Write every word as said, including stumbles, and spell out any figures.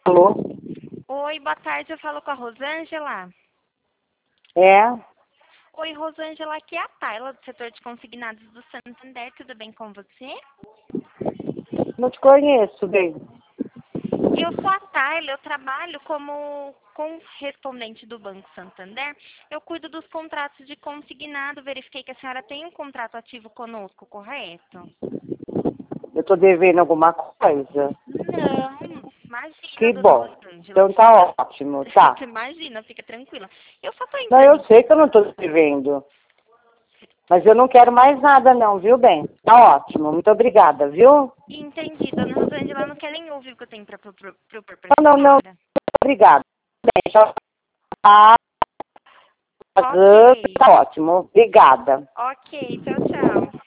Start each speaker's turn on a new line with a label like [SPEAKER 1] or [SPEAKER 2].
[SPEAKER 1] Alô?
[SPEAKER 2] Oi, boa tarde, eu falo com a Rosângela.
[SPEAKER 1] É?
[SPEAKER 2] Oi, Rosângela, aqui é a Tayla, do setor de consignados do Santander, tudo bem com você?
[SPEAKER 1] Não te conheço, bem.
[SPEAKER 2] Eu sou a Tayla, eu trabalho como correspondente do Banco Santander. Eu cuido dos contratos de consignado, verifiquei que a senhora tem um contrato ativo conosco, correto?
[SPEAKER 1] Eu tô devendo alguma coisa.
[SPEAKER 2] Não, imagina,
[SPEAKER 1] Que
[SPEAKER 2] dona
[SPEAKER 1] bom.
[SPEAKER 2] Rosângela,
[SPEAKER 1] Então
[SPEAKER 2] fica...
[SPEAKER 1] tá ótimo, tá.
[SPEAKER 2] Imagina, fica tranquila. Eu só tô
[SPEAKER 1] Não,
[SPEAKER 2] entrando
[SPEAKER 1] eu
[SPEAKER 2] em...
[SPEAKER 1] sei que eu não tô devendo. Mas eu não quero mais nada não, viu, bem? Tá ótimo. Muito obrigada, viu?
[SPEAKER 2] Entendi, dona Rosângela, não quer nem ouvir o que eu tenho para propor para a
[SPEAKER 1] Não, não, não.
[SPEAKER 2] senhora.
[SPEAKER 1] Obrigada. Bem, já tá,
[SPEAKER 2] Ok,
[SPEAKER 1] tá ótimo. Obrigada.
[SPEAKER 2] ok, tchau, tchau.